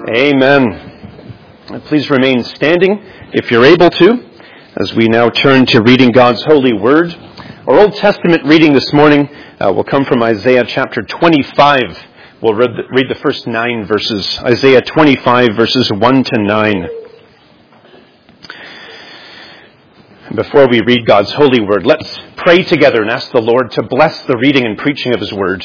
Amen. Please remain standing if you're able to, as we now turn to reading God's holy word. Our Old Testament reading this morning will come from Isaiah chapter 25. We'll read the first 9 verses. Isaiah 25 verses 1 to 9. Before we read God's holy word, let's pray together and ask the Lord to bless the reading and preaching of His word.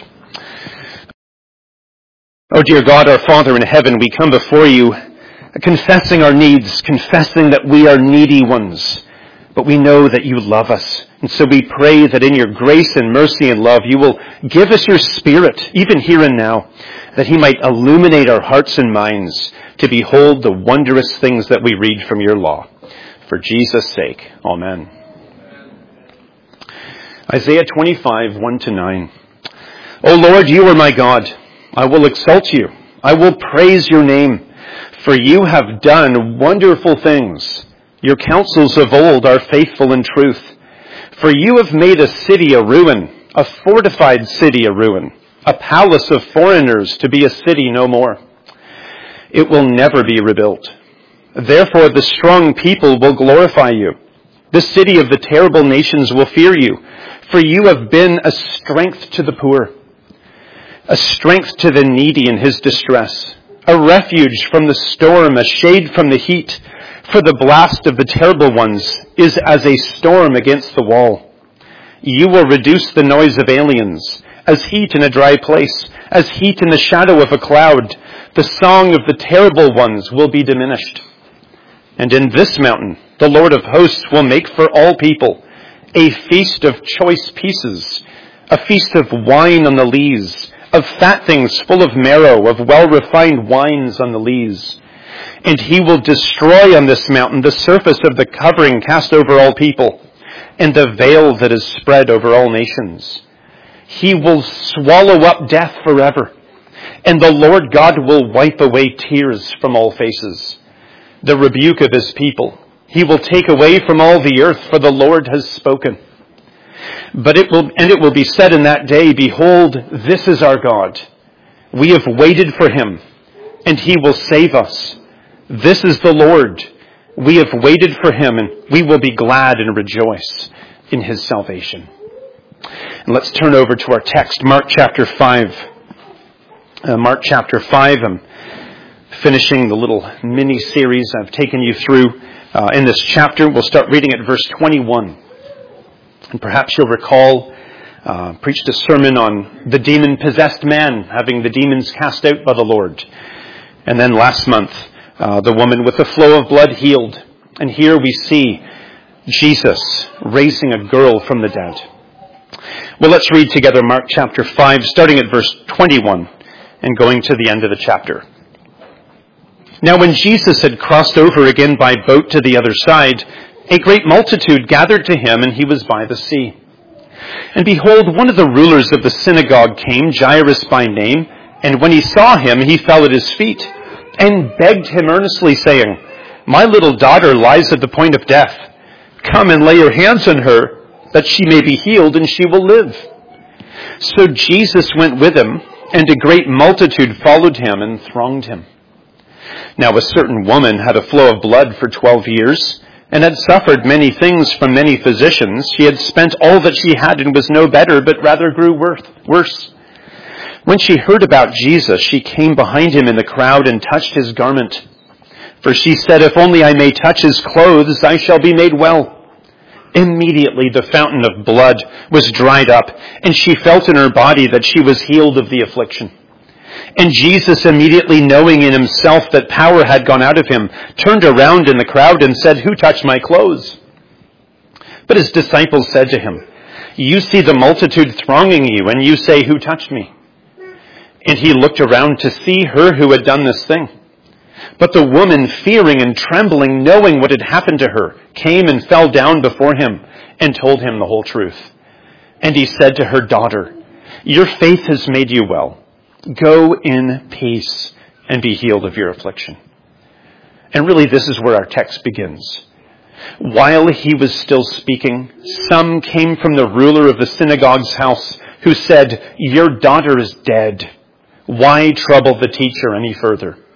Oh, dear God, our Father in heaven, we come before you confessing our needs, confessing that we are needy ones, but we know that you love us. And so we pray that in your grace and mercy and love, you will give us your Spirit, even here and now, that He might illuminate our hearts and minds to behold the wondrous things that we read from your law. For Jesus' sake, amen. Isaiah 25, 1 to 9. O Lord, you are my God. I will exalt you. I will praise your name. For you have done wonderful things. Your counsels of old are faithful in truth. For you have made a city a ruin, a fortified city a ruin, a palace of foreigners to be a city no more. It will never be rebuilt. Therefore the strong people will glorify you. The city of the terrible nations will fear you. For you have been a strength to the poor, a strength to the needy in his distress, a refuge from the storm, a shade from the heat. For the blast of the terrible ones is as a storm against the wall. You will reduce the noise of aliens, as heat in a dry place, as heat in the shadow of a cloud. The song of the terrible ones will be diminished. And in this mountain, the Lord of hosts will make for all people a feast of choice pieces, a feast of wine on the lees, of fat things full of marrow, of well-refined wines on the lees. And he will destroy on this mountain the surface of the covering cast over all people, and the veil that is spread over all nations. He will swallow up death forever, and the Lord God will wipe away tears from all faces. The rebuke of his people he will take away from all the earth, for the Lord has spoken. But it will be said in that day, behold, this is our God. We have waited for him, and he will save us. This is the Lord. We have waited for him, and we will be glad and rejoice in his salvation. And let's turn over to our text, Mark chapter 5. Mark chapter 5, I'm finishing the little mini-series I've taken you through in this chapter. We'll start reading at verse 21. And perhaps you'll recall, preached a sermon on the demon-possessed man having the demons cast out by the Lord. And then last month, the woman with the flow of blood healed. And here we see Jesus raising a girl from the dead. Well, let's read together Mark chapter 5, starting at verse 21 and going to the end of the chapter. Now when Jesus had crossed over again by boat to the other side, a great multitude gathered to him, and he was by the sea. And behold, one of the rulers of the synagogue came, Jairus by name, and when he saw him, he fell at his feet, and begged him earnestly, saying, My little daughter lies at the point of death. Come and lay your hands on her, that she may be healed, and she will live. So Jesus went with him, and a great multitude followed him and thronged him. Now a certain woman had a flow of blood for 12 years, and had suffered many things from many physicians. She had spent all that she had and was no better, but rather grew worse. When she heard about Jesus, she came behind him in the crowd and touched his garment. For she said, If only I may touch his clothes, I shall be made well. Immediately the fountain of blood was dried up, and she felt in her body that she was healed of the affliction. And Jesus, immediately knowing in himself that power had gone out of him, turned around in the crowd and said, Who touched my clothes? But his disciples said to him, You see the multitude thronging you, and you say, Who touched me? And he looked around to see her who had done this thing. But the woman, fearing and trembling, knowing what had happened to her, came and fell down before him and told him the whole truth. And he said to her, Daughter, your faith has made you well. Go in peace and be healed of your affliction. And really, this is where our text begins. While he was still speaking, some came from the ruler of the synagogue's house, who said, Your daughter is dead. Why trouble the teacher any further?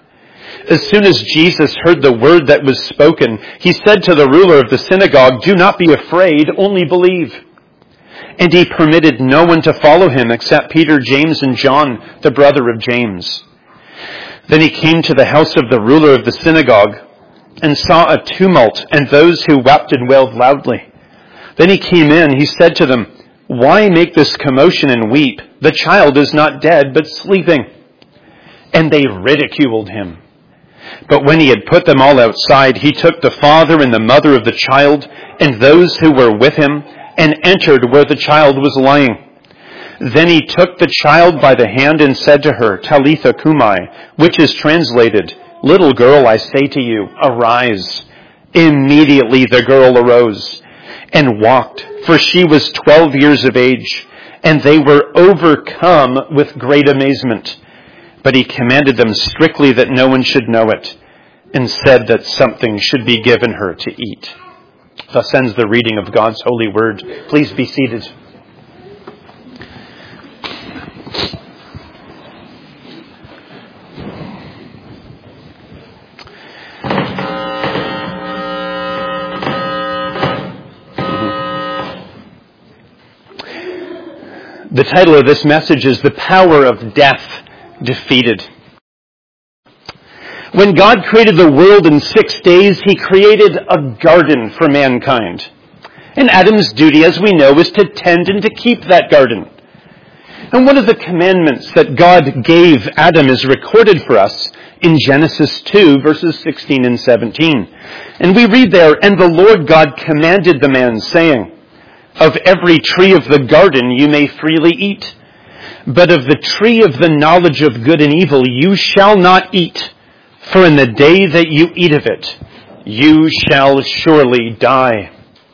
As soon as Jesus heard the word that was spoken, he said to the ruler of the synagogue, "Do not be afraid, only believe." And he permitted no one to follow him except Peter, James, and John, the brother of James. Then he came to the house of the ruler of the synagogue and saw a tumult and those who wept and wailed loudly. Then he came in, he said to them, "Why make this commotion and weep? The child is not dead, but sleeping." And they ridiculed him. But when he had put them all outside, he took the father and the mother of the child and those who were with him and entered where the child was lying. Then he took the child by the hand and said to her, "Talitha cumi," which is translated, "Little girl, I say to you, arise." Immediately the girl arose and walked, for she was 12 years of age, and they were overcome with great amazement. But he commanded them strictly that no one should know it, and said that something should be given her to eat. Thus ends the reading of God's holy word. Please be seated. The title of this message is "The Power of Death Defeated." When God created the world in 6 days, he created a garden for mankind. And Adam's duty, as we know, is to tend and to keep that garden. And one of the commandments that God gave Adam is recorded for us in Genesis 2, verses 16 and 17. And we read there, "And the Lord God commanded the man, saying, Of every tree of the garden you may freely eat, but of the tree of the knowledge of good and evil you shall not eat, for in the day that you eat of it, you shall surely die."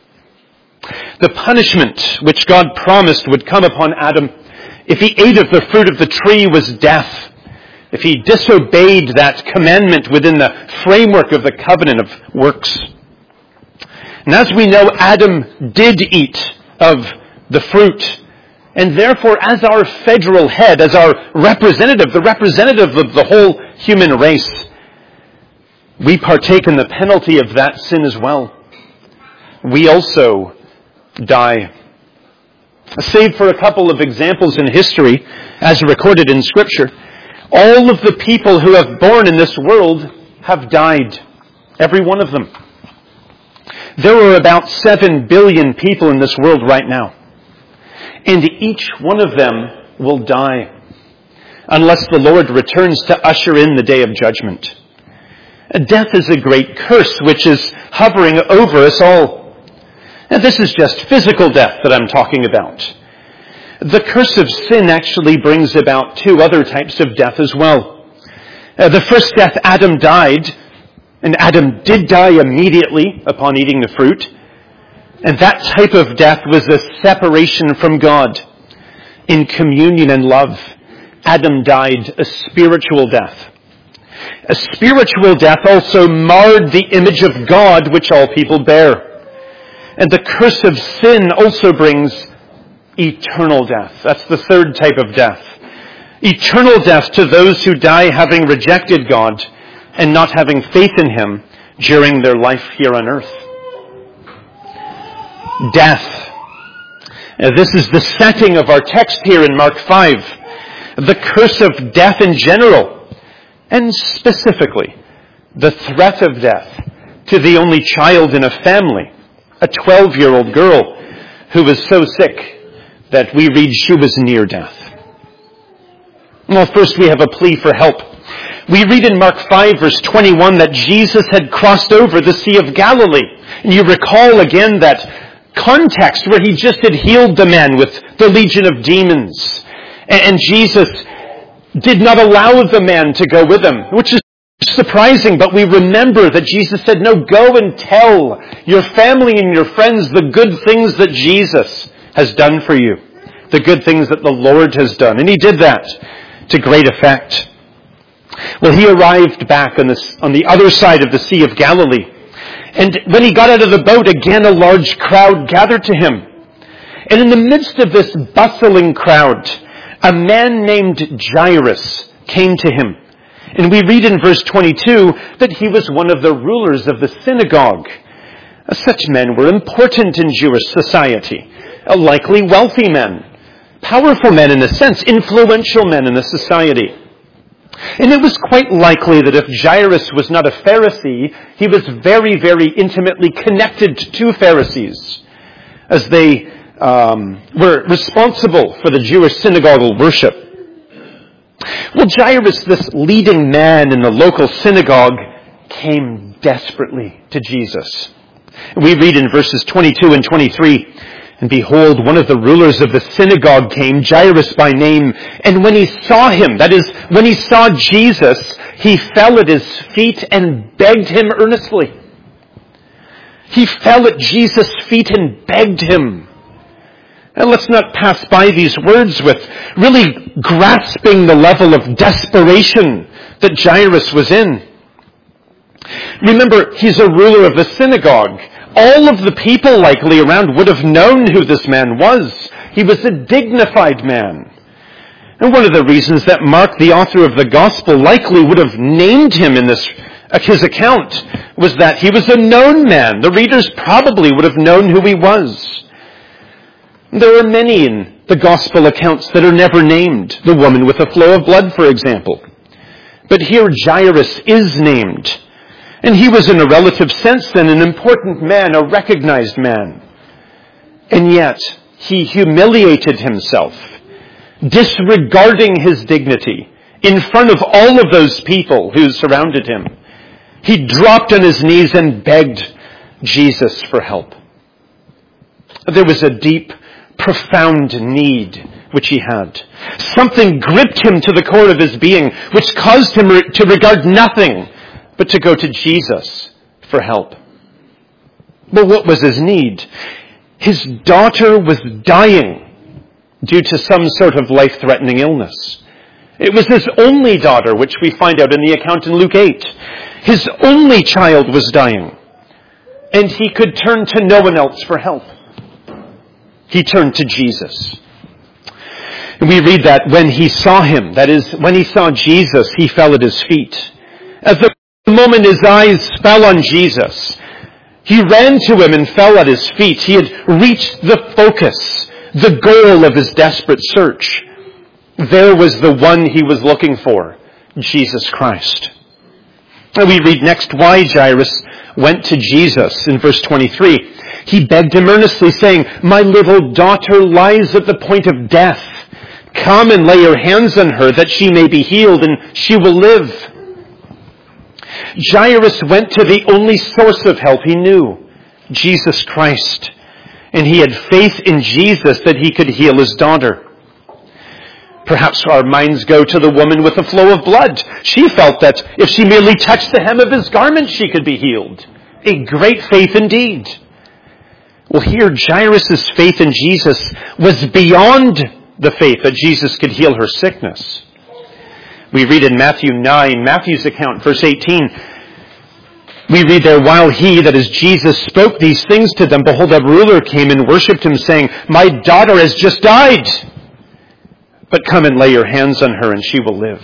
The punishment which God promised would come upon Adam if he ate of the fruit of the tree was death, if he disobeyed that commandment within the framework of the covenant of works. And as we know, Adam did eat of the fruit. And therefore, as our federal head, as our representative, the representative of the whole human race, we partake in the penalty of that sin as well. We also die. Save for a couple of examples in history, as recorded in Scripture, all of the people who have born in this world have died. Every one of them. There are about 7 billion people in this world right now. And each one of them will die, unless the Lord returns to usher in the day of judgment. Death is a great curse which is hovering over us all. And this is just physical death that I'm talking about. The curse of sin actually brings about 2 other types of death as well. The first death, Adam died, and Adam did die immediately upon eating the fruit. And that type of death was a separation from God. In communion and love, Adam died a spiritual death. A spiritual death also marred the image of God which all people bear. And the curse of sin also brings eternal death. That's the third type of death. Eternal death to those who die having rejected God and not having faith in Him during their life here on earth. Death. This is the setting of our text here in Mark 5. The curse of death in general, and specifically the threat of death to the only child in a family, a 12-year-old girl who was so sick that we read she was near death. Well, first we have a plea for help. We read in Mark 5 verse 21 that Jesus had crossed over the Sea of Galilee. And you recall again that context where he just had healed the man with the legion of demons. And Jesus did not allow the man to go with him, which is surprising, but we remember that Jesus said, "No, go and tell your family and your friends the good things that Jesus has done for you, the good things that the Lord has done." And he did that to great effect. Well, he arrived back on the other side of the Sea of Galilee. And when he got out of the boat, again a large crowd gathered to him. And in the midst of this bustling crowd, a man named Jairus came to him. And we read in verse 22 that he was one of the rulers of the synagogue. Such men were important in Jewish society, likely wealthy men, powerful men in a sense, influential men in the society. And it was quite likely that if Jairus was not a Pharisee, he was very, very intimately connected to Pharisees, as they were responsible for the Jewish synagogal worship. Well, Jairus, this leading man in the local synagogue, came desperately to Jesus. We read in verses 22 and 23, "And behold, one of the rulers of the synagogue came, Jairus by name, and when he saw him," that is, when he saw Jesus, he fell at his feet and begged him earnestly. He fell at Jesus' feet and begged him. And let's not pass by these words with really grasping the level of desperation that Jairus was in. Remember, he's a ruler of the synagogue. All of the people likely around would have known who this man was. He was a dignified man. And one of the reasons that Mark, the author of the gospel, likely would have named him in his account was that he was a known man. The readers probably would have known who he was. There are many in the gospel accounts that are never named. The woman with the flow of blood, for example. But here Jairus is named. And he was in a relative sense then an important man, a recognized man. And yet, he humiliated himself, disregarding his dignity in front of all of those people who surrounded him. He dropped on his knees and begged Jesus for help. There was a deep, profound need which he had. Something gripped him to the core of his being, which caused him to regard nothing but to go to Jesus for help. But what was his need? His daughter was dying due to some sort of life-threatening illness. It was his only daughter, which we find out in the account in Luke 8. His only child was dying, and he could turn to no one else for help. He turned to Jesus. And we read that when he saw him, that is, when he saw Jesus, he fell at his feet. At the moment his eyes fell on Jesus, he ran to him and fell at his feet. He had reached the focus, the goal of his desperate search. There was the one he was looking for, Jesus Christ. And we read next why Jairus went to Jesus in verse 23. He begged him earnestly, saying, "My little daughter lies at the point of death. Come and lay your hands on her that she may be healed and she will live." Jairus went to the only source of help he knew, Jesus Christ. And he had faith in Jesus that he could heal his daughter. Perhaps our minds go to the woman with the flow of blood. She felt that if she merely touched the hem of his garment, she could be healed. A great faith indeed. Well, here Jairus' faith in Jesus was beyond the faith that Jesus could heal her sickness. We read in Matthew 9, Matthew's account, verse 18, we read there, "While he," that is Jesus, "spoke these things to them, behold, a ruler came and worshipped him, saying, 'My daughter has just died, but come and lay your hands on her and she will live.'"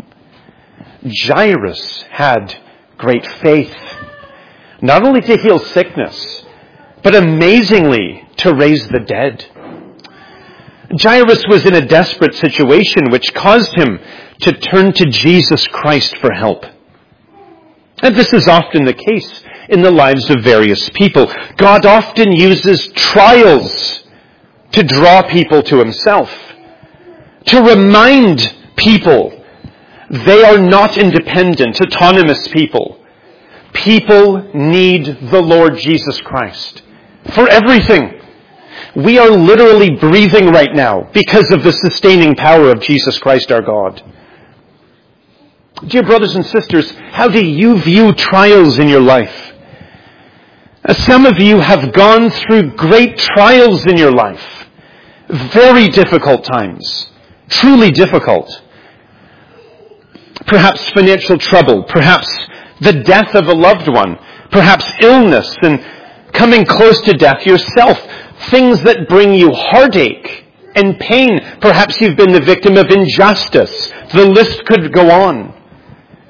Jairus had great faith, not only to heal sickness, but amazingly to raise the dead. Jairus was in a desperate situation which caused him to turn to Jesus Christ for help. And this is often the case in the lives of various people. God often uses trials to draw people to himself, to remind people they are not independent, autonomous people. People need the Lord Jesus Christ for everything. We are literally breathing right now because of the sustaining power of Jesus Christ our God. Dear brothers and sisters, how do you view trials in your life? Some of you have gone through great trials in your life. Very difficult times. Truly difficult. Perhaps financial trouble. Perhaps the death of a loved one. Perhaps illness and coming close to death yourself. Things that bring you heartache and pain. Perhaps you've been the victim of injustice. The list could go on.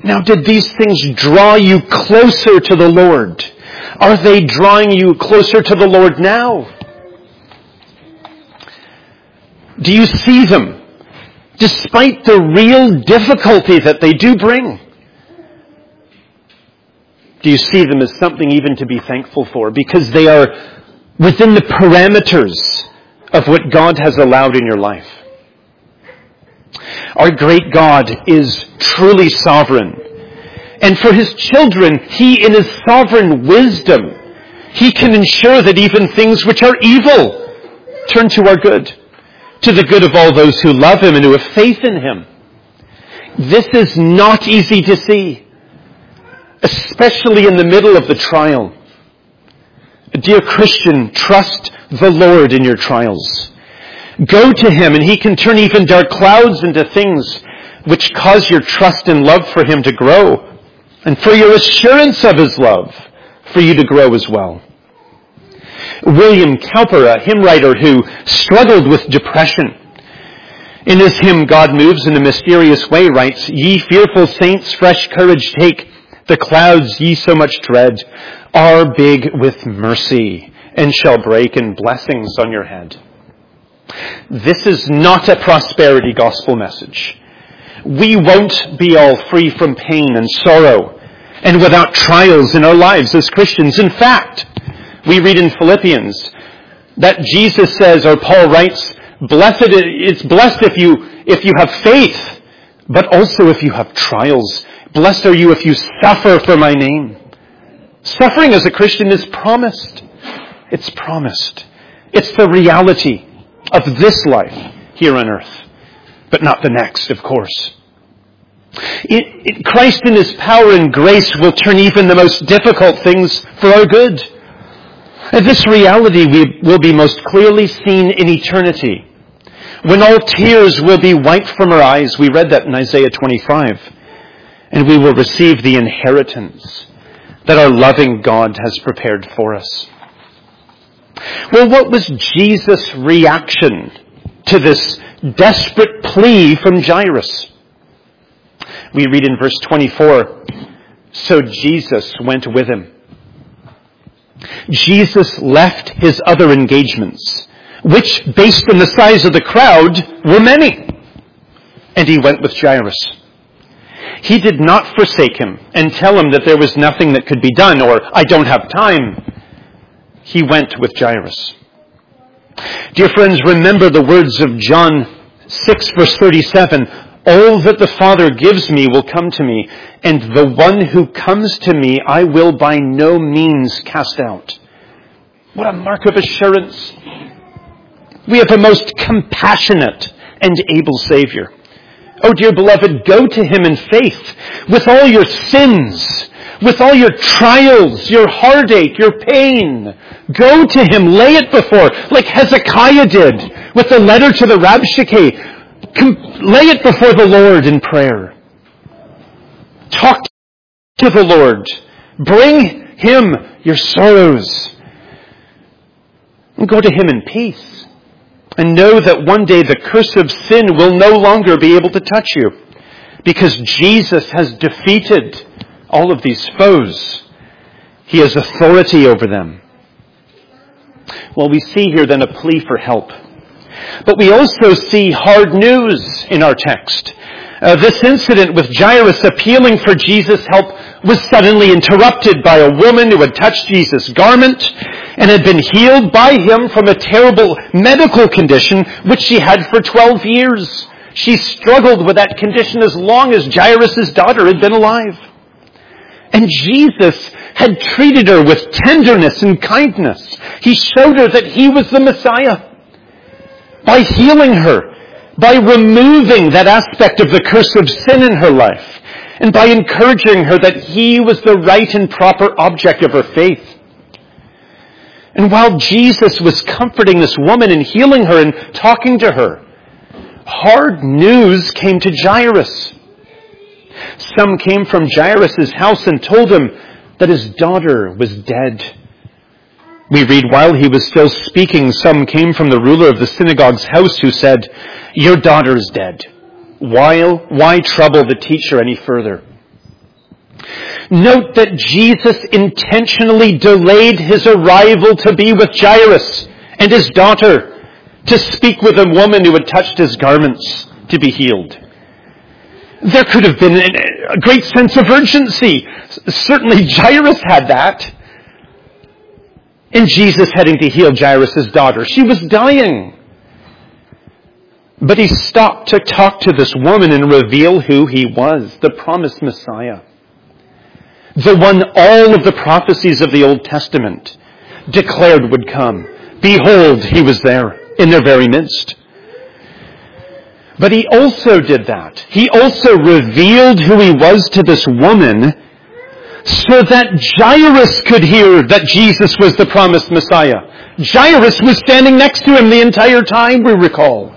Now, did these things draw you closer to the Lord? Are they drawing you closer to the Lord now? Do you see them, despite the real difficulty that they do bring? Do you see them as something even to be thankful for, because they are within the parameters of what God has allowed in your life? Our great God is truly sovereign. And for His children, He, in His sovereign wisdom, He can ensure that even things which are evil turn to our good, to the good of all those who love Him and who have faith in Him. This is not easy to see, especially in the middle of the trial. Dear Christian, trust the Lord in your trials. Go to Him, and He can turn even dark clouds into things which cause your trust and love for Him to grow, and for your assurance of His love for you to grow as well. William Cowper, a hymn writer who struggled with depression, in his hymn, God Moves in a Mysterious Way, writes, "Ye fearful saints, fresh courage take. The clouds ye so much dread are big with mercy, and shall break in blessings on your head." This is not a prosperity gospel message. We won't be all free from pain and sorrow and without trials in our lives as Christians. In fact, we read in Philippians that Jesus says, or Paul writes, it's blessed if you have faith, but also if you have trials. Blessed are you if you suffer for my name. Suffering as a Christian is promised. It's promised. It's the reality of this life here on earth, but not the next, of course. Christ in His power and grace will turn even the most difficult things for our good. And this reality will be most clearly seen in eternity, when all tears will be wiped from our eyes. We read that in Isaiah 25. And we will receive the inheritance that our loving God has prepared for us. Well, what was Jesus' reaction to this desperate plea from Jairus? We read in verse 24, "So Jesus went with him." Jesus left His other engagements, which, based on the size of the crowd, were many. And He went with Jairus. He did not forsake him and tell him that there was nothing that could be done, or "I don't have time." He went with Jairus. Dear friends, remember the words of John 6, verse 37. "All that the Father gives me will come to me, and the one who comes to me I will by no means cast out." What a mark of assurance. We have a most compassionate and able Savior. Oh, dear beloved, go to Him in faith with all your sins, with all your trials, your heartache, your pain. Go to Him, lay it before, like Hezekiah did with the letter to the Rabshakeh. Lay it before the Lord in prayer. Talk to the Lord. Bring Him your sorrows. And go to Him in peace. And know that one day the curse of sin will no longer be able to touch you, because Jesus has defeated all of these foes. He has authority over them. Well, we see here then a plea for help. But we also see hard news in our text. This incident with Jairus appealing for Jesus' help was suddenly interrupted by a woman who had touched Jesus' garment and had been healed by Him from a terrible medical condition which she had for 12 years. She struggled with that condition as long as Jairus' daughter had been alive. And Jesus had treated her with tenderness and kindness. He showed her that He was the Messiah by healing her, by removing that aspect of the curse of sin in her life, and by encouraging her that He was the right and proper object of her faith. And while Jesus was comforting this woman and healing her and talking to her, hard news came to Jairus. Some came from Jairus' house and told him that his daughter was dead. We read, while he was still speaking, some came from the ruler of the synagogue's house who said, "Your daughter is dead. Why trouble the teacher any further?" Note that Jesus intentionally delayed his arrival to be with Jairus and his daughter, to speak with a woman who had touched his garments to be healed. There could have been a great sense of urgency. Certainly Jairus had that. And Jesus heading to heal Jairus' daughter. She was dying. But he stopped to talk to this woman and reveal who he was, the promised Messiah. The one all of the prophecies of the Old Testament declared would come. Behold, he was there in their very midst. But he also did that. He also revealed who he was to this woman so that Jairus could hear that Jesus was the promised Messiah. Jairus was standing next to him the entire time, we recall.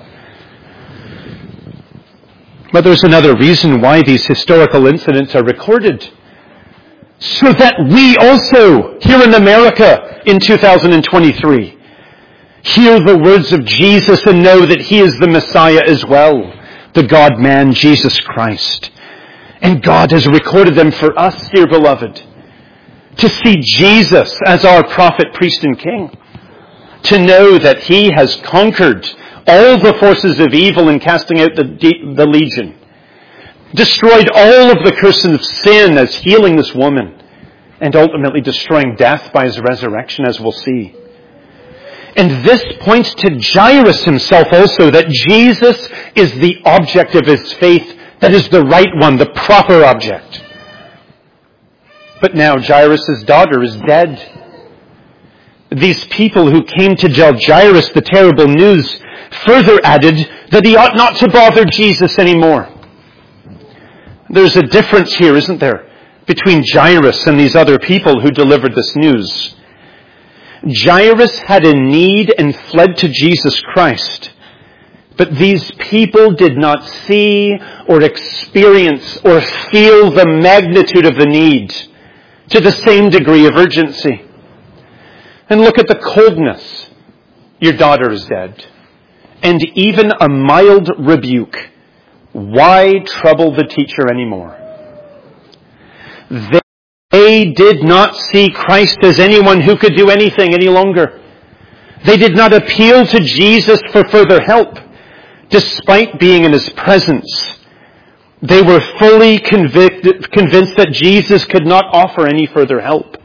But there's another reason why these historical incidents are recorded. So that we also, here in America in 2023, hear the words of Jesus and know that he is the Messiah as well, the God-man, Jesus Christ. And God has recorded them for us, dear beloved, to see Jesus as our prophet, priest, and king, to know that he has conquered all the forces of evil in casting out the legion, destroyed all of the curse of sin as healing this woman, and ultimately destroying death by his resurrection, as we'll see. And this points to Jairus himself also, that Jesus is the object of his faith, that is the right one, the proper object. But now Jairus' daughter is dead. These people who came to tell Jairus the terrible news further added that he ought not to bother Jesus anymore. There's a difference here, isn't there, between Jairus and these other people who delivered this news. Jairus had a need and fled to Jesus Christ. But these people did not see or experience or feel the magnitude of the need to the same degree of urgency. And look at the coldness. Your daughter is dead. And even a mild rebuke. Why trouble the teacher anymore? They did not see Christ as anyone who could do anything any longer. They did not appeal to Jesus for further help. Despite being in his presence, they were fully convinced that Jesus could not offer any further help.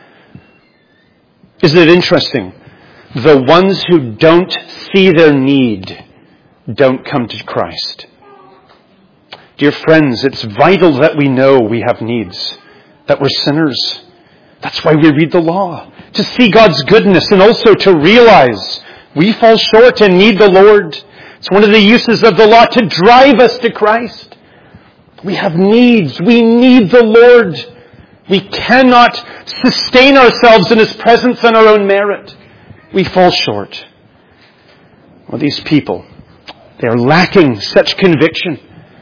Isn't it interesting? The ones who don't see their need don't come to Christ. Dear friends, it's vital that we know we have needs, that we're sinners. That's why we read the law, to see God's goodness and also to realize we fall short and need the Lord. It's one of the uses of the law to drive us to Christ. We have needs. We need the Lord. We cannot sustain ourselves in his presence on our own merit. We fall short. Well, these people, they are lacking such conviction.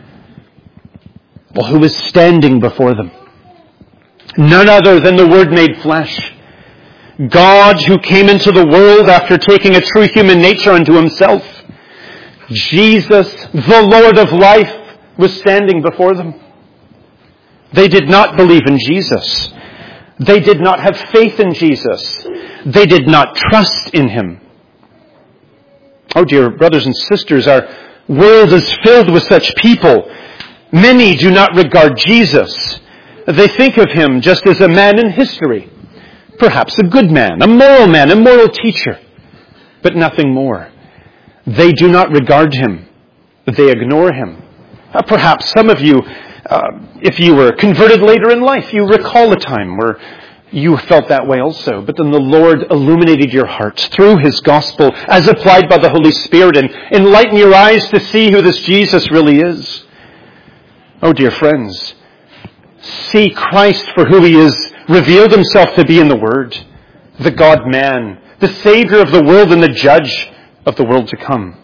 Well, who is standing before them? None other than the Word made flesh. God, who came into the world after taking a true human nature unto himself. Jesus, the Lord of life, was standing before them. They did not believe in Jesus. They did not have faith in Jesus. They did not trust in him. Oh, dear brothers and sisters, our world is filled with such people. Many do not regard Jesus. They think of him just as a man in history. Perhaps a good man, a moral teacher, but nothing more. They do not regard him. They ignore him. Perhaps some of you, if you were converted later in life, you recall a time where you felt that way also. But then the Lord illuminated your hearts through his gospel as applied by the Holy Spirit and enlightened your eyes to see who this Jesus really is. Oh, dear friends, see Christ for who he is, revealed himself to be in the Word, the God-man, the Savior of the world and the Judge of the world to come.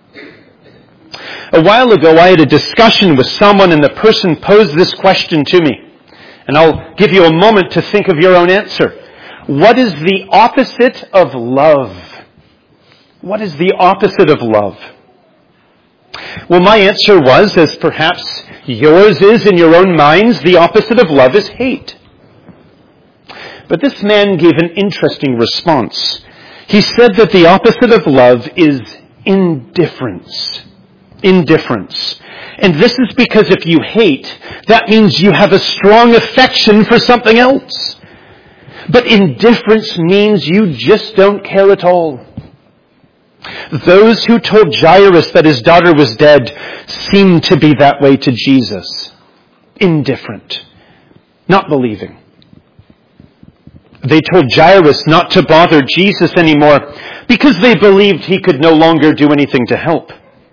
A while ago, I had a discussion with someone and the person posed this question to me. And I'll give you a moment to think of your own answer. What is the opposite of love? What is the opposite of love? Well, my answer was, as perhaps yours is in your own minds, the opposite of love is hate. But this man gave an interesting response. He said that the opposite of love is indifference. Indifference. And this is because if you hate, that means you have a strong affection for something else. But indifference means you just don't care at all. Those who told Jairus that his daughter was dead seemed to be that way to Jesus. Indifferent. Not believing. They told Jairus not to bother Jesus anymore because they believed he could no longer do anything to help.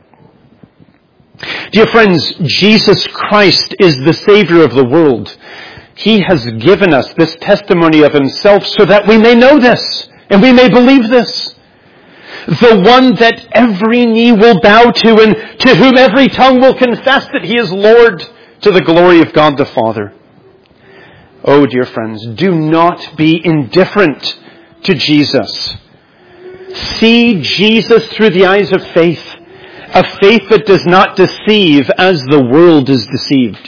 Dear friends, Jesus Christ is the Savior of the world. He has given us this testimony of himself so that we may know this and we may believe this. The one that every knee will bow to and to whom every tongue will confess that he is Lord, to the glory of God the Father. Oh, dear friends, do not be indifferent to Jesus. See Jesus through the eyes of faith, a faith that does not deceive as the world is deceived.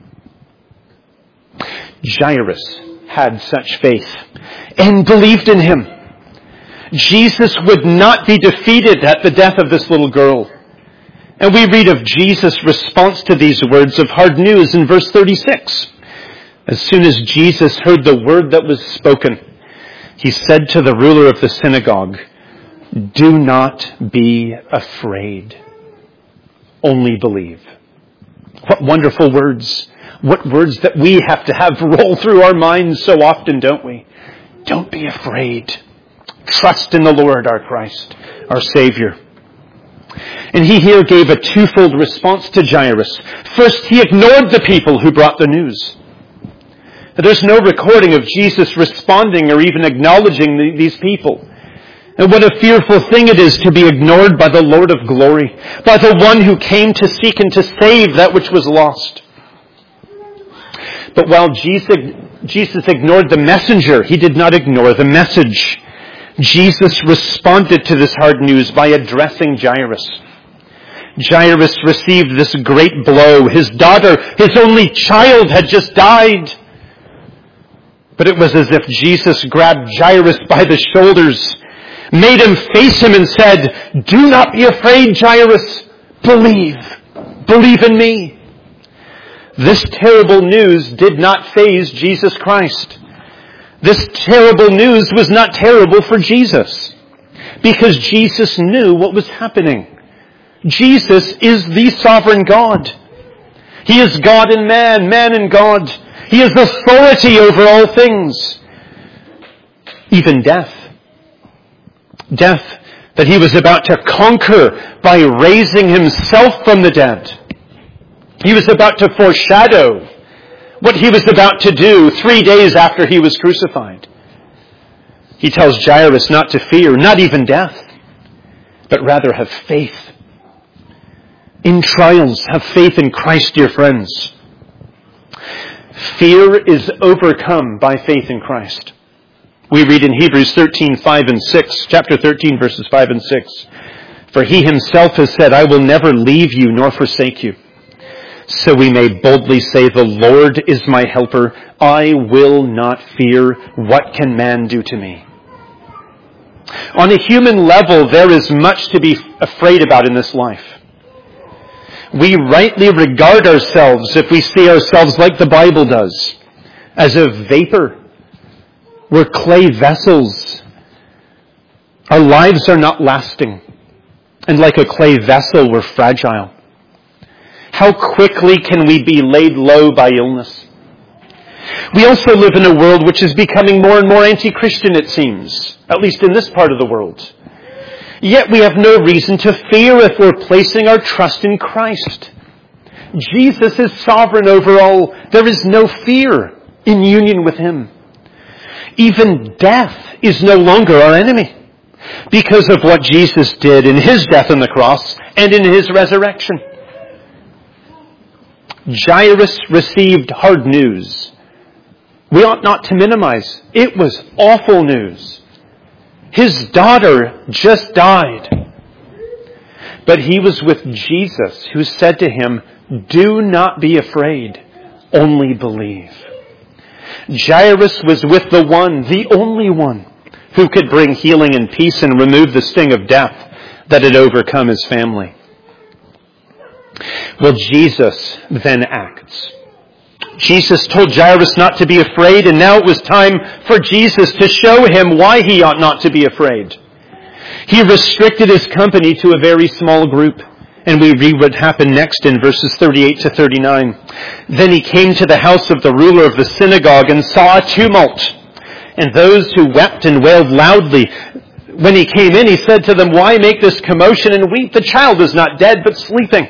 Jairus had such faith and believed in him. Jesus would not be defeated at the death of this little girl. And we read of Jesus' response to these words of hard news in verse 36. As soon as Jesus heard the word that was spoken, he said to the ruler of the synagogue, "Do not be afraid. Only believe." What wonderful words. What words that we have to have roll through our minds so often, don't we? Don't be afraid. Trust in the Lord, our Christ, our Savior. And he here gave a twofold response to Jairus. First, he ignored the people who brought the news. There's no recording of Jesus responding or even acknowledging these people. And what a fearful thing it is to be ignored by the Lord of glory, by the one who came to seek and to save that which was lost. But while Jesus ignored the messenger, he did not ignore the message. Jesus responded to this hard news by addressing Jairus. Jairus received this great blow. His daughter, his only child, had just died. But it was as if Jesus grabbed Jairus by the shoulders, made him face him and said, "Do not be afraid, Jairus. Believe. Believe in me." This terrible news did not faze Jesus Christ. This terrible news was not terrible for Jesus, because Jesus knew what was happening. Jesus is the sovereign God. He is God and man, man and God. He has authority over all things, even death. Death that he was about to conquer by raising himself from the dead. He was about to foreshadow what he was about to do 3 days after he was crucified. He tells Jairus not to fear, not even death, but rather have faith. In trials, have faith in Christ, dear friends. Fear is overcome by faith in Christ. We read in Hebrews 13:5 and 6, chapter 13, verses 5 and 6. For he himself has said, "I will never leave you nor forsake you." So we may boldly say, "The Lord is my helper. I will not fear. What can man do to me?" On a human level, there is much to be afraid about in this life. We rightly regard ourselves, if we see ourselves like the Bible does, as a vapor. We're clay vessels. Our lives are not lasting. And like a clay vessel, we're fragile. How quickly can we be laid low by illness? We also live in a world which is becoming more and more anti-Christian, it seems, at least in this part of the world. Yet we have no reason to fear if we're placing our trust in Christ. Jesus is sovereign over all. There is no fear in union with him. Even death is no longer our enemy because of what Jesus did in his death on the cross and in his resurrection. Jairus received hard news. We ought not to minimize. It was awful news. His daughter just died. But he was with Jesus, who said to him, "Do not be afraid, only believe." Jairus was with the one, the only one, who could bring healing and peace and remove the sting of death that had overcome his family. Well, Jesus then acts. Jesus told Jairus not to be afraid, and now it was time for Jesus to show him why he ought not to be afraid. He restricted his company to a very small group, and we read what happened next in verses 38 to 39. Then he came to the house of the ruler of the synagogue and saw a tumult, and those who wept and wailed loudly. When he came in, he said to them, "Why make this commotion and weep? The child is not dead, but sleeping."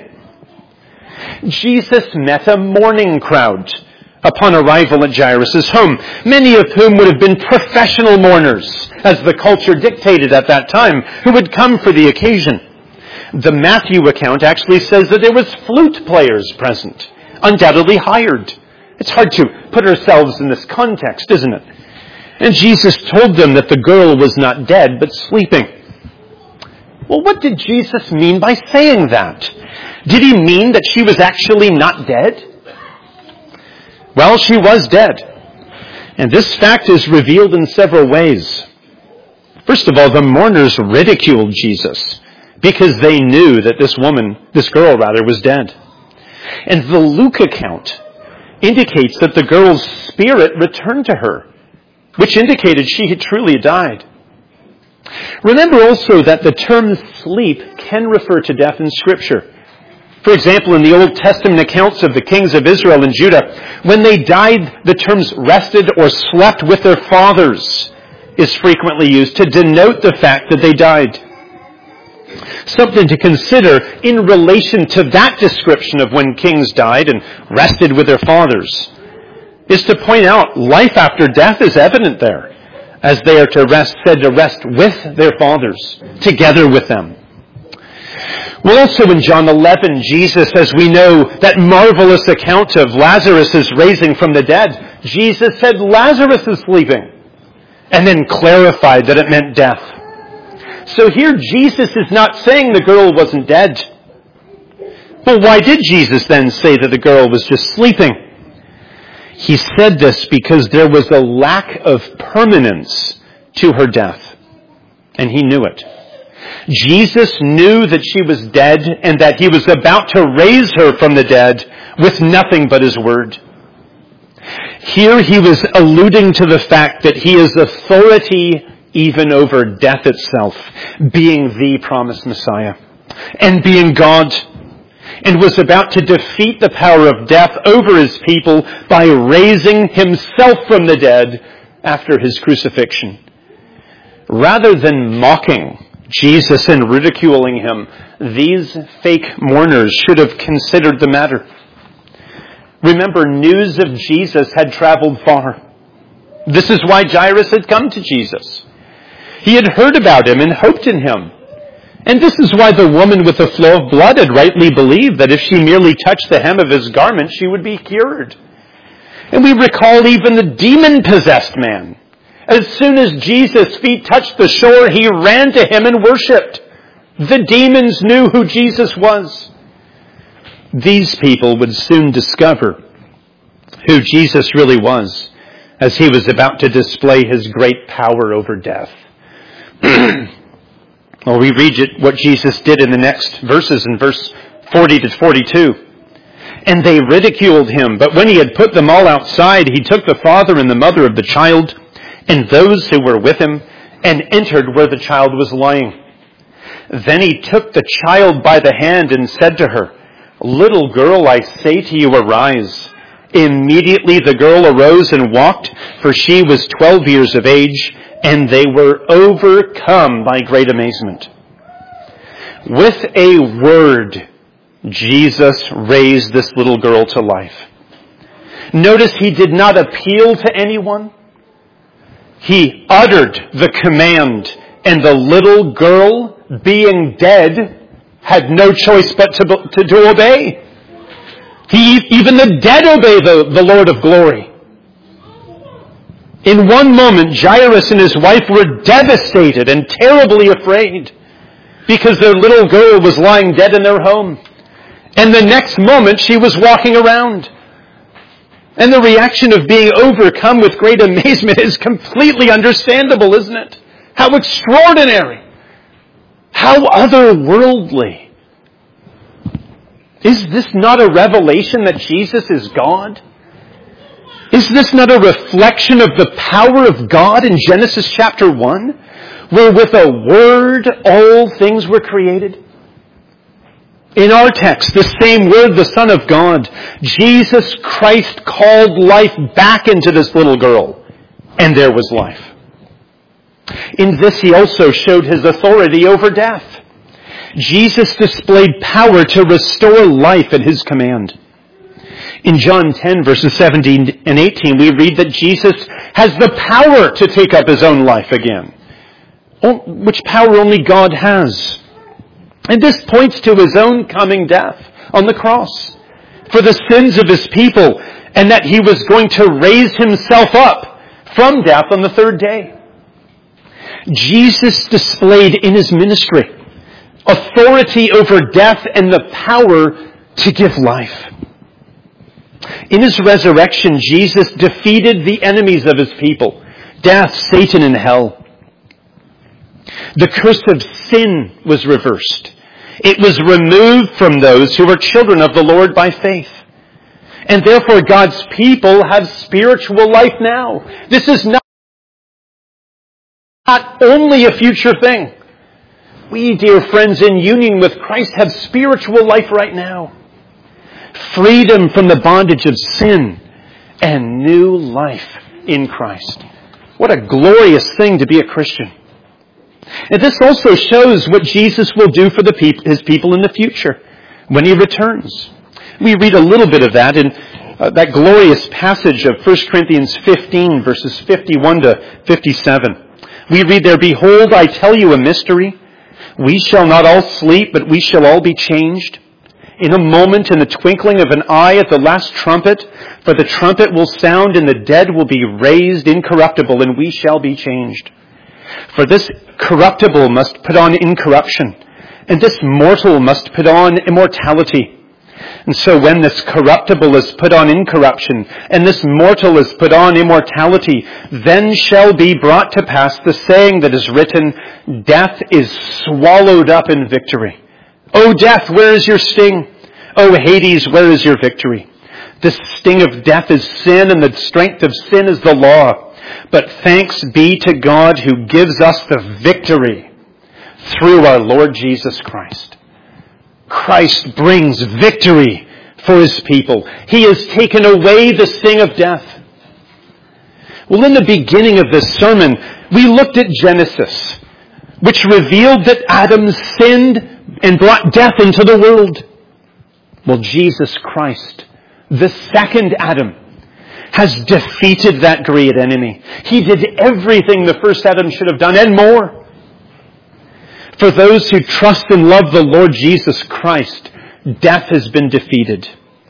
Jesus met a mourning crowd upon arrival at Jairus' home, many of whom would have been professional mourners, as the culture dictated at that time, who would come for the occasion. The Matthew account actually says that there was flute players present, undoubtedly hired. It's hard to put ourselves in this context, isn't it? And Jesus told them that the girl was not dead, but sleeping. Well, what did Jesus mean by saying that? Did he mean that she was actually not dead? Well, she was dead. And this fact is revealed in several ways. First of all, the mourners ridiculed Jesus because they knew that this girl was dead. And the Luke account indicates that the girl's spirit returned to her, which indicated she had truly died. Remember also that the term sleep can refer to death in Scripture. For example, in the Old Testament accounts of the kings of Israel and Judah, when they died, the terms rested or slept with their fathers is frequently used to denote the fact that they died. Something to consider in relation to that description of when kings died and rested with their fathers is to point out life after death is evident there, as they are said to rest with their fathers, together with them. Well, also in John 11, Jesus, as we know, that marvelous account of Lazarus' raising from the dead, Jesus said, "Lazarus is sleeping," and then clarified that it meant death. So here Jesus is not saying the girl wasn't dead. But why did Jesus then say that the girl was just sleeping? He said this because there was a lack of permanence to her death, and he knew it. Jesus knew that she was dead and that he was about to raise her from the dead with nothing but his word. Here he was alluding to the fact that he is authority even over death itself, being the promised Messiah and being God, and was about to defeat the power of death over his people by raising himself from the dead after his crucifixion. Rather than mocking Jesus and ridiculing him, these fake mourners should have considered the matter. Remember, news of Jesus had traveled far. This is why Jairus had come to Jesus. He had heard about him and hoped in him. And this is why the woman with the flow of blood had rightly believed that if she merely touched the hem of his garment, she would be cured. And we recall even the demon-possessed man. As soon as Jesus' feet touched the shore, he ran to him and worshipped. The demons knew who Jesus was. These people would soon discover who Jesus really was as he was about to display his great power over death. Well, we read what Jesus did in the next verses in verse 40 to 42. And they ridiculed him, but when he had put them all outside, he took the father and the mother of the child and those who were with him and entered where the child was lying. Then he took the child by the hand and said to her, "Little girl, I say to you, arise." Immediately the girl arose and walked, for she was 12 years of age, and they were overcome by great amazement. With a word, Jesus raised this little girl to life. Notice he did not appeal to anyone. He uttered the command, and the little girl, being dead, had no choice but to obey. Even the dead obey the Lord of glory. In one moment, Jairus and his wife were devastated and terribly afraid because their little girl was lying dead in their home. And the next moment, she was walking around. And the reaction of being overcome with great amazement is completely understandable, isn't it? How extraordinary! How otherworldly! Is this not a revelation that Jesus is God? Is this not a reflection of the power of God in Genesis chapter 1, where with a word all things were created? In our text, the same word, the Son of God, Jesus Christ called life back into this little girl, and there was life. In this he also showed his authority over death. Jesus displayed power to restore life at his command. In John 10, verses 17 and 18, we read that Jesus has the power to take up his own life again, which power only God has. And this points to his own coming death on the cross for the sins of his people, and that he was going to raise himself up from death on the third day. Jesus displayed in his ministry authority over death and the power to give life. In his resurrection, Jesus defeated the enemies of his people, death, Satan, and hell. The curse of sin was reversed. It was removed from those who were children of the Lord by faith. And therefore God's people have spiritual life now. This is not only a future thing. We, dear friends, in union with Christ, have spiritual life right now. Freedom from the bondage of sin and new life in Christ. What a glorious thing to be a Christian. And this also shows what Jesus will do for his people in the future when he returns. We read a little bit of that in that glorious passage of 1 Corinthians 15, verses 51 to 57. We read there, "Behold, I tell you a mystery. We shall not all sleep, but we shall all be changed. In a moment, in the twinkling of an eye, at the last trumpet, for the trumpet will sound, and the dead will be raised incorruptible, and we shall be changed. For this corruptible must put on incorruption, and this mortal must put on immortality. And so when this corruptible is put on incorruption, and this mortal is put on immortality, then shall be brought to pass the saying that is written, Death is swallowed up in victory. O death, where is your sting? O Hades, where is your victory? The sting of death is sin, and the strength of sin is the law. But thanks be to God who gives us the victory through our Lord Jesus Christ." Christ brings victory for his people. He has taken away the sting of death. Well, in the beginning of this sermon, we looked at Genesis, which revealed that Adam sinned and brought death into the world. Well, Jesus Christ, the second Adam, has defeated that great enemy. He did everything the first Adam should have done and more. For those who trust and love the Lord Jesus Christ, death has been defeated.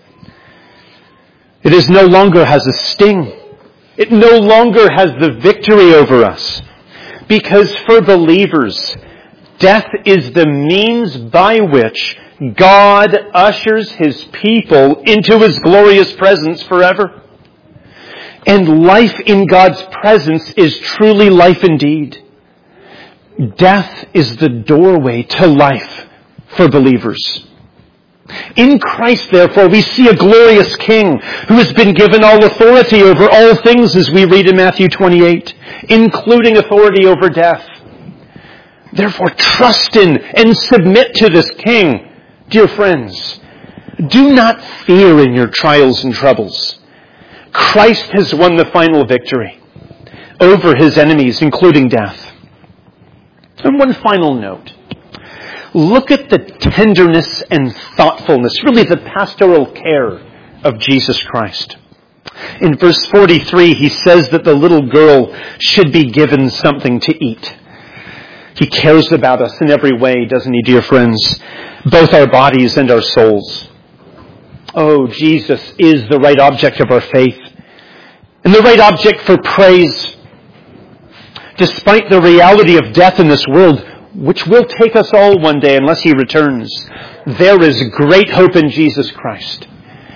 It no longer has a sting. It no longer has the victory over us. Because for believers, death is the means by which God ushers his people into his glorious presence forever. And life in God's presence is truly life indeed. Death is the doorway to life for believers. In Christ, therefore, we see a glorious King who has been given all authority over all things, as we read in Matthew 28, including authority over death. Therefore, trust in and submit to this King, dear friends. Do not fear in your trials and troubles. Christ has won the final victory over his enemies, including death. And one final note. Look at the tenderness and thoughtfulness, really the pastoral care of Jesus Christ. In verse 43, he says that the little girl should be given something to eat. He cares about us in every way, doesn't he, dear friends? Both our bodies and our souls. Oh, Jesus is the right object of our faith and the right object for praise. Despite the reality of death in this world, which will take us all one day unless he returns, there is great hope in Jesus Christ.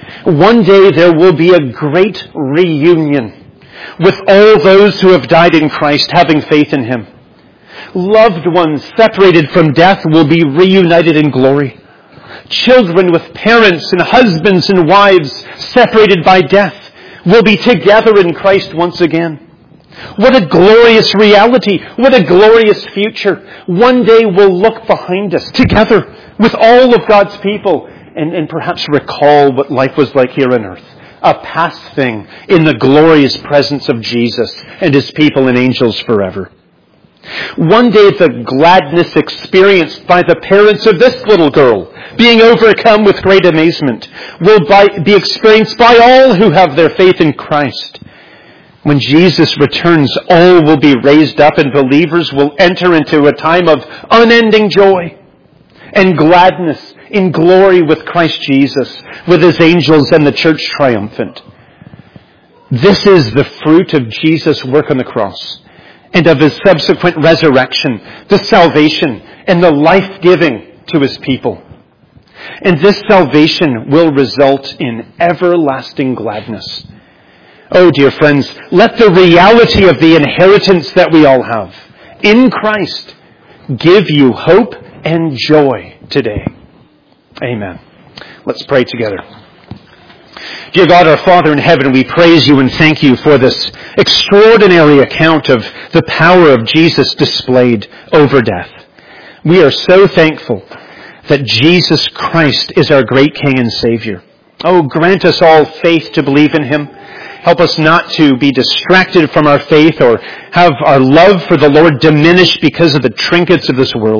One day there will be a great reunion with all those who have died in Christ, having faith in Him. Loved ones separated from death will be reunited in glory. Children with parents and husbands and wives separated by death will be together in Christ once again. What a glorious reality. What a glorious future. One day we'll look behind us together with all of God's people and perhaps recall what life was like here on earth. A past thing in the glorious presence of Jesus and His people and angels forever. One day the gladness experienced by the parents of this little girl, being overcome with great amazement, will be experienced by all who have their faith in Christ. When Jesus returns, all will be raised up and believers will enter into a time of unending joy and gladness in glory with Christ Jesus, with His angels and the church triumphant. This is the fruit of Jesus' work on the cross and of His subsequent resurrection, the salvation and the life-giving to His people. And this salvation will result in everlasting gladness. Oh, dear friends, let the reality of the inheritance that we all have in Christ give you hope and joy today. Amen. Let's pray together. Dear God, our Father in heaven, we praise You and thank You for this extraordinary account of the power of Jesus displayed over death. We are so thankful that Jesus Christ is our great King and Savior. Oh, grant us all faith to believe in Him. Help us not to be distracted from our faith or have our love for the Lord diminish because of the trinkets of this world.